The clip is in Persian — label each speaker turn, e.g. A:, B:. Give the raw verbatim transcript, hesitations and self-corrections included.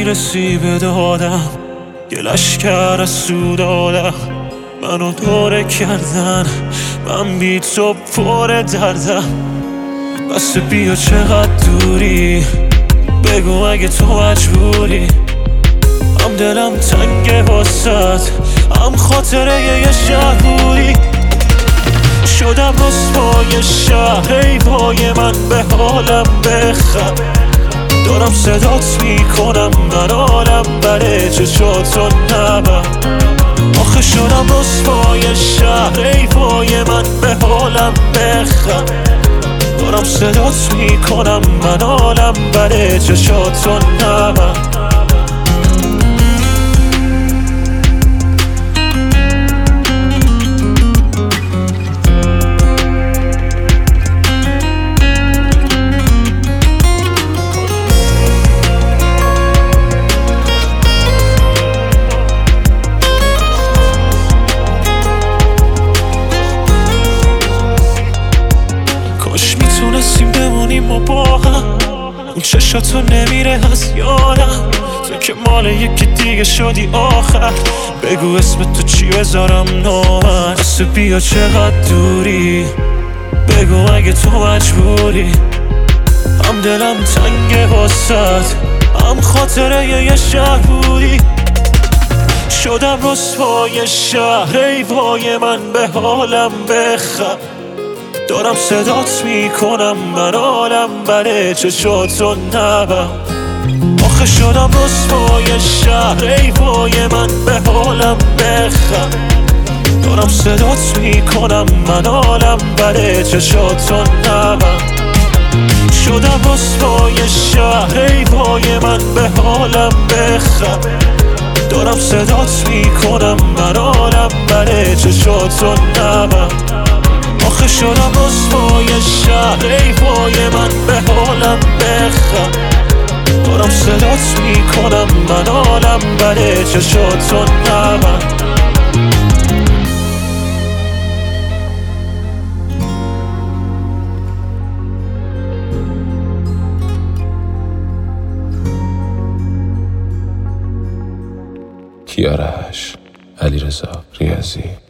A: میرسی به دادم، یه لشکر از سودادم منو دوره کردن، من بی تو پر دردم. بس بیا چقدر دوری، بگو اگه تو مجبوری. هم دلم تنگه واسد، هم خاطره یه شهر بودی. شدم رسوای شهر، ای وای من به حالم بخم. دارم صدات میکنم من حالم بره، چشاتو نبر. آخه شدم رسوای شهر، ای وای من به حالم بخم. دارم صدات میکنم من حالم بره، چشاتو نبر. کاش میتونستیم بمونیم و با هم، اون چشاتو نمیره از یادم. تو که مال یکی دیگه شدی آخر، بگو اسم تو چی بذارم نامن. بس بیا چقدر دوری، بگو اگه تو مجبوری. هم دلم تنگه واسد، هم خاطره یه شهر بودی. شدم رسوای شهر، ای وای من به حالم بخم. دارم صدات میکنم من حالم بره، چشاتو نبر. آخه شدم رسوای شهر، ای وای من به حالم بخم. دارم صدات میکنم من حالم بره، چشاتو نبر. شدم رسوای شهر، ای وای من به حالم بخم. دارم صدات میکنم من حالم بره، چشاتو نبر. آخه شدم رسوای شهر، ای وای من به حالم بخم. دارم صدات میکنم من حالم بره، چشاتو نبر.
B: کیارش علیرضا ریاضی.